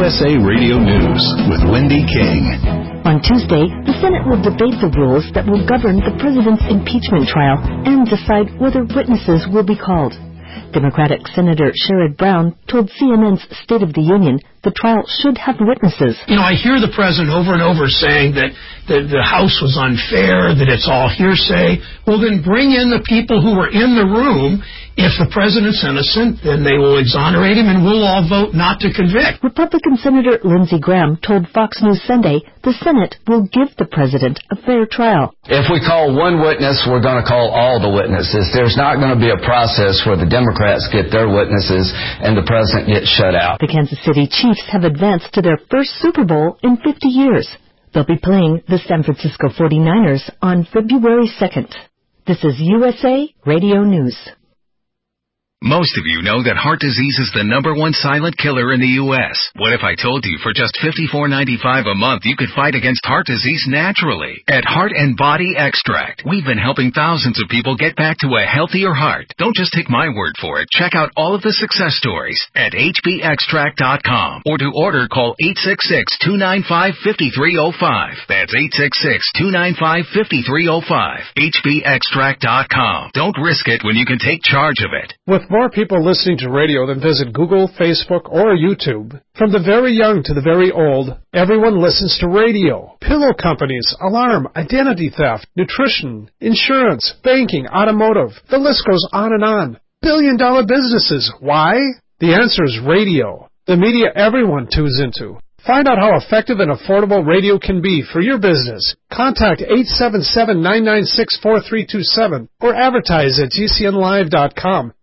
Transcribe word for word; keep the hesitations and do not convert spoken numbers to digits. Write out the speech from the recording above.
S A Radio News with Wendy King. On Tuesday, the Senate will debate the rules that will govern the president's impeachment trial and decide whether witnesses will be called. Democratic Senator Sherrod Brown told C N N's State of the Union the trial should have witnesses. You know, I hear the president over and over saying that the, the House was unfair, that it's all hearsay. Well, then bring in the people who were in the room. If the president's innocent, then they will exonerate him and we'll all vote not to convict. Republican Senator Lindsey Graham told Fox News Sunday the Senate will give the president a fair trial. If we call one witness, we're going to call all the witnesses. There's not going to be a process where the Democrats get their witnesses and the president gets shut out. The Kansas City Chiefs have advanced to their first Super Bowl in fifty years. They'll be playing the San Francisco forty-niners on February second. This is U S A Radio News. Most of you know that heart disease is the number one silent killer in the U S What if I told you for just fifty-four ninety-five a month you could fight against heart disease naturally? At Heart and Body Extract, we've been helping thousands of people get back to a healthier heart. Don't just take my word for it. Check out all of the success stories at H B extract dot com, or to order, call eight six six, two nine five, five three zero five. That's eight six six, two nine five, five three zero five. H B extract dot com. Don't risk it when you can take charge of it. With more people listening to radio than visit Google, Facebook, or YouTube. From the very young to the very old, everyone listens to radio. Pillow companies, alarm, identity theft, nutrition, insurance, banking, automotive. The list goes on and on. Billion dollar businesses. Why? The answer is radio. The media everyone tunes into. Find out how effective and affordable radio can be for your business. Contact eight seven seven, nine nine six, four three two seven or advertise at G C N live dot com.